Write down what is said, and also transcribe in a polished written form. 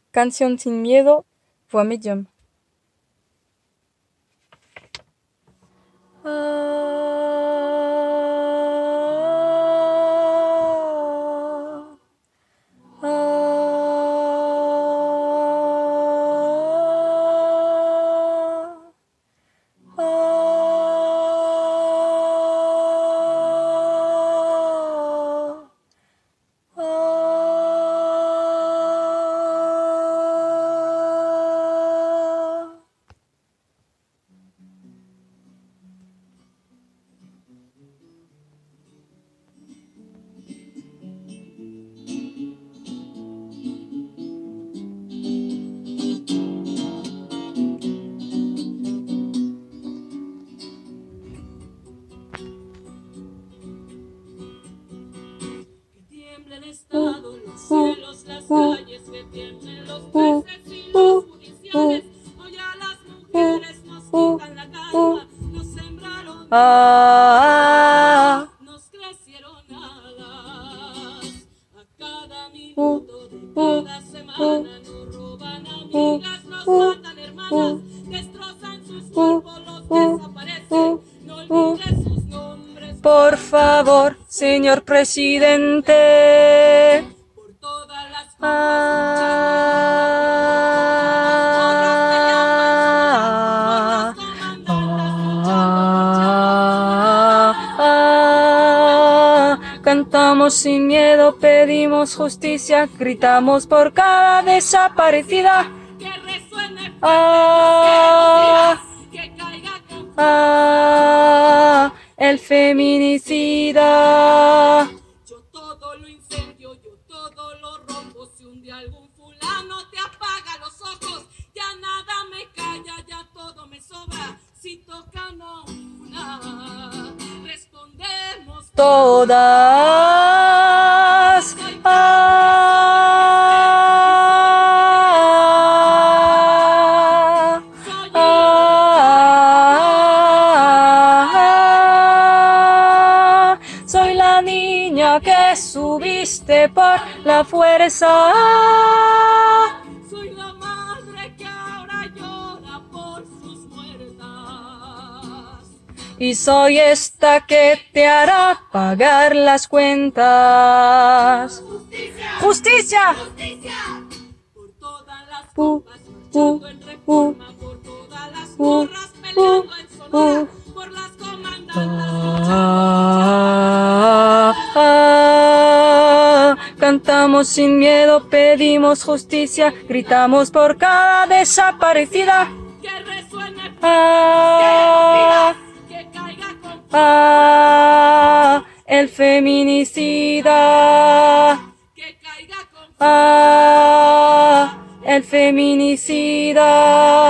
Canción sin miedo, voix médium. Los cielos, las calles, que tiemblen los jueces y los judiciales. Hoy a las mujeres nos quitan la calma, nos sembraron, nos crecieron alas. A cada minuto de cada semana nos roban amigas, nos matan hermanas, destrozan sus cuerpos, los desaparecen. No olvides sus nombres, por favor, señor presidente. por todas las Cantamos sin miedo, pedimos justicia, gritamos por cada desaparecida. Que resuene fuerte, que caiga con el feminicida. Yo todo lo incendio, yo todo lo rompo. Si un día algún fulano te apaga los ojos, ya nada me calla, ya todo me sobra. Si tocan a una, respondemos todas. Soy la niña que subiste por la fuerza. Soy la madre que ahora llora por sus muertas. Y soy esta que te hará pagar las cuentas. ¡Justicia! ¡Justicia! ¡Justicia! Por todas las bombas marchando en Reforma, por todas las morras peleando en Sonora, por las comandantas. Cantamos sin miedo, pedimos justicia, gritamos por cada desaparecida. Que resuene que caiga con el feminicida. que caiga con El feminicida.